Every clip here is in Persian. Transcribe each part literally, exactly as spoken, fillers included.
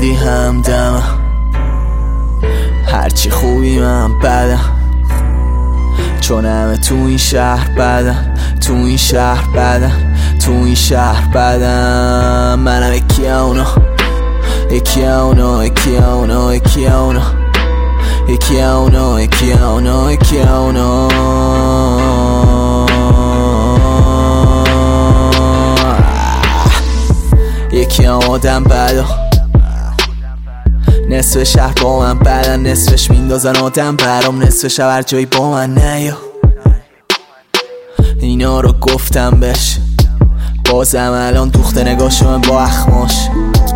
بودی همدم، هرچی خوبی من بدم، چون همه تو این شهر بدن، تو این شهر بدن، تو این شهر بدن. منم یکی اونا، یکی اونا، یکی اونا، یکی اونا، یکی اونا، یکی اونا، یکی اونا. یکی آدم بدا، نصف شهر با من بدن، نصفش میندازن آدم برام، نصف شب هر جایی با من نیا. اینا رو گفتم بهش، بازم الان دوخته نگاهشو من با اخماش،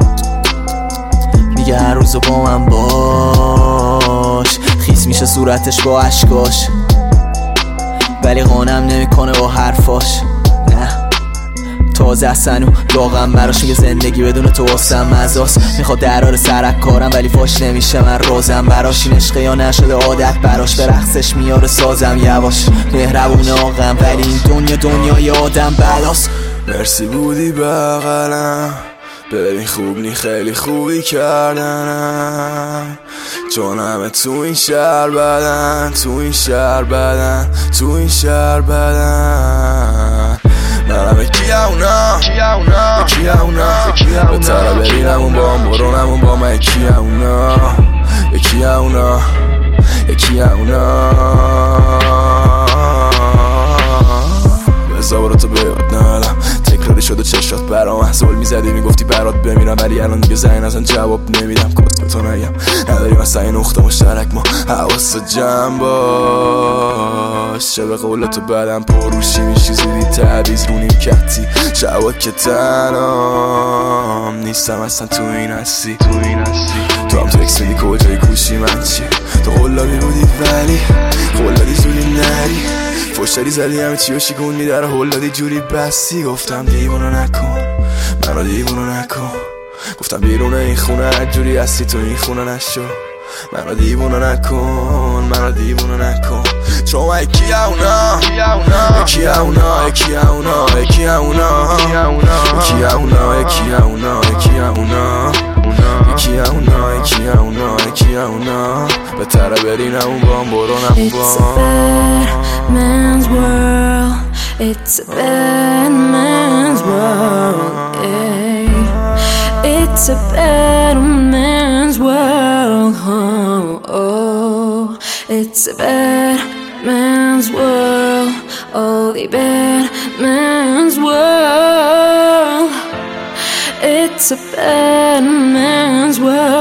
میگه هر روزو با من باش، خیس میشه صورتش با عشقاش، ولی قانم نمیکنه با حرفاش. نه تازه اصلا و داغم براش، میگه زندگی بدون تو واسم مزاست، میخواد درار سرک کارم ولی فاش نمیشه من رازم براش. این عشقه یا نشده عادت براش، به رقصش میاره سازم یواش، مهربون آقم ولی این دنیا دنیای آدم بلاست. مرسی بودی بغلم، ببین خوب نی خیلی خوبی کردنم، چون همه تو این شهر بدن، تو این شهر بدن، تو این شهر بدن. منم یکی اونا، یکی اونا، به طرف برینمون با هم برونمون با من، یکی اونا، یکی اونا، یکی اونا. بزا برا تو بیاد ندم، تکراری شد و چشات برام احزال میزدی، میگفتی برات بمیرم، ولی الان دیگه زنگ نزن جواب نمیدم. کس به تو نگم نداری مثلا این نقطه مشترک، ما حواست جمع باش، چه به قول تو بعدم پروشی میشی زودی تعویز رو نیمکتی، شبات که تنام نیستم اصلا تو این هستی، تو این هستی. تو هم تکس میدی کجای کوشی من چی، تو قلابی بودی ولی قلابی زودی نری، فشتری زدی همه چی و شکوندی در هلادی جوری بستی. گفتم دیوانو نکن منو، دیوانو نکن، گفتم بیرون این خونه هر جوری هستی تو این خونه نشو، منو دیوانو نکن، منو دیوانو نکن، چون من یکی اونا، یکی اونا، یکی اونا، یکی اونا، یکی اونا، یکی اونا، یکی اونا، یکی اونا، یکی اونا، یکی اونا. به طرف برینمون با هم برونمون با هم. It's a bad man's world, yeah. It's a bad man's world, oh, oh. It's a bad man's world, oh, the bad man's world. It's a bad man's world.